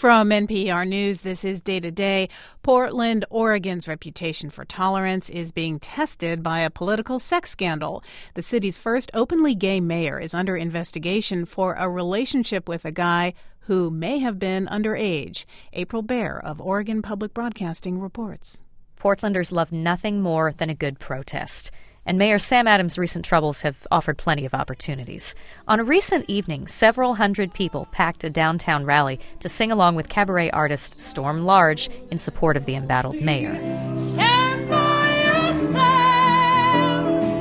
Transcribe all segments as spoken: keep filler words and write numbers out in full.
From N P R News, this is Day to Day. Portland, Oregon's reputation for tolerance is being tested by a political sex scandal. The city's first openly gay mayor is under investigation for a relationship with a guy who may have been underage. April Baer of Oregon Public Broadcasting reports. Portlanders love nothing more than a good protest. And Mayor Sam Adams' recent troubles have offered plenty of opportunities. On a recent evening, several hundred people packed a downtown rally to sing along with cabaret artist Storm Large in support of the embattled mayor. Stand by yourself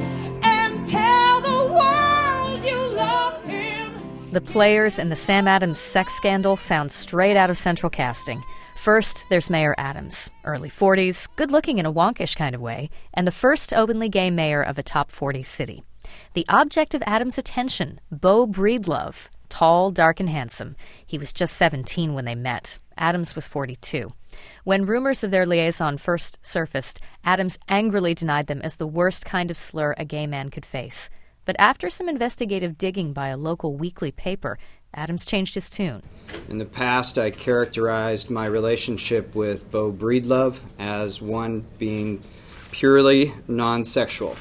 and tell the world you love him. The players in the Sam Adams sex scandal sound straight out of Central Casting. First, there's Mayor Adams, early forties, good-looking in a wonkish kind of way, and the first openly gay mayor of a top forty city. The object of Adams' attention, Beau Breedlove, tall, dark, and handsome. He was just seventeen when they met. Adams was forty-two. When rumors of their liaison first surfaced, Adams angrily denied them as the worst kind of slur a gay man could face. But after some investigative digging by a local weekly paper, Adams changed his tune. In the past, I characterized my relationship with Beau Breedlove as one being purely non-sexual,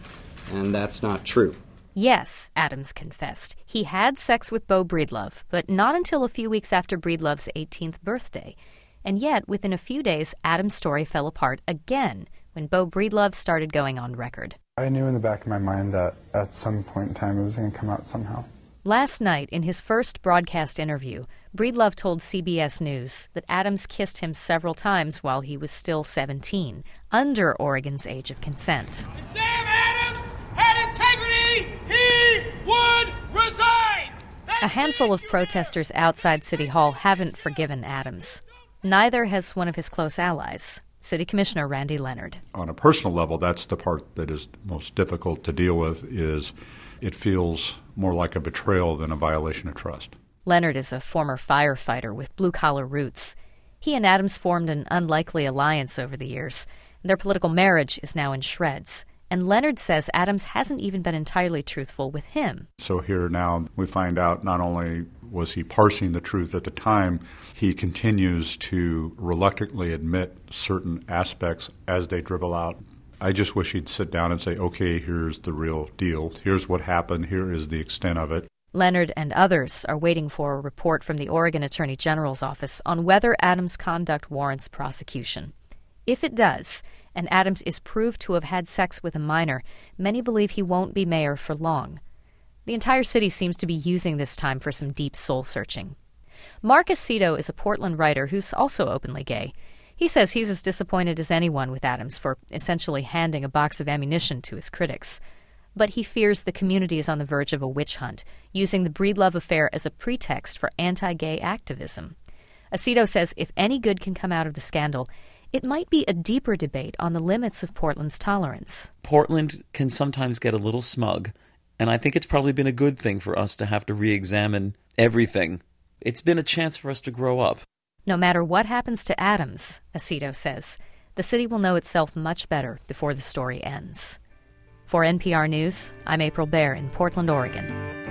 and that's not true. Yes, Adams confessed. He had sex with Beau Breedlove, but not until a few weeks after Breedlove's eighteenth birthday. And yet, within a few days, Adams' story fell apart again when Beau Breedlove started going on record. I knew in the back of my mind that at some point in time it was going to come out somehow. Last night, in his first broadcast interview, Breedlove told C B S News that Adams kissed him several times while he was still seventeen, under Oregon's age of consent. If Sam Adams had integrity, he would resign! That's A handful of protesters outside City Hall haven't forgiven Adams. Neither has one of his close allies, City Commissioner Randy Leonard. On a personal level, that's the part that is most difficult to deal with, is it feels more like a betrayal than a violation of trust. Leonard is a former firefighter with blue-collar roots. He and Adams formed an unlikely alliance over the years. Their political marriage is now in shreds. And Leonard says Adams hasn't even been entirely truthful with him. So here now we find out not only was he parsing the truth at the time, he continues to reluctantly admit certain aspects as they dribble out. I just wish he'd sit down and say, okay, here's the real deal. Here's what happened. Here is the extent of it. Leonard and others are waiting for a report from the Oregon Attorney General's office on whether Adams' conduct warrants prosecution. If it does, and Adams is proved to have had sex with a minor, many believe he won't be mayor for long. The entire city seems to be using this time for some deep soul-searching. Mark Aceto is a Portland writer who's also openly gay. He says he's as disappointed as anyone with Adams for essentially handing a box of ammunition to his critics. But he fears the community is on the verge of a witch hunt, using the Breedlove affair as a pretext for anti-gay activism. Aceto says if any good can come out of the scandal, it might be a deeper debate on the limits of Portland's tolerance. Portland can sometimes get a little smug, and I think it's probably been a good thing for us to have to re-examine everything. It's been a chance for us to grow up. No matter what happens to Adams, Aceto says, the city will know itself much better before the story ends. For N P R News, I'm April Baer in Portland, Oregon.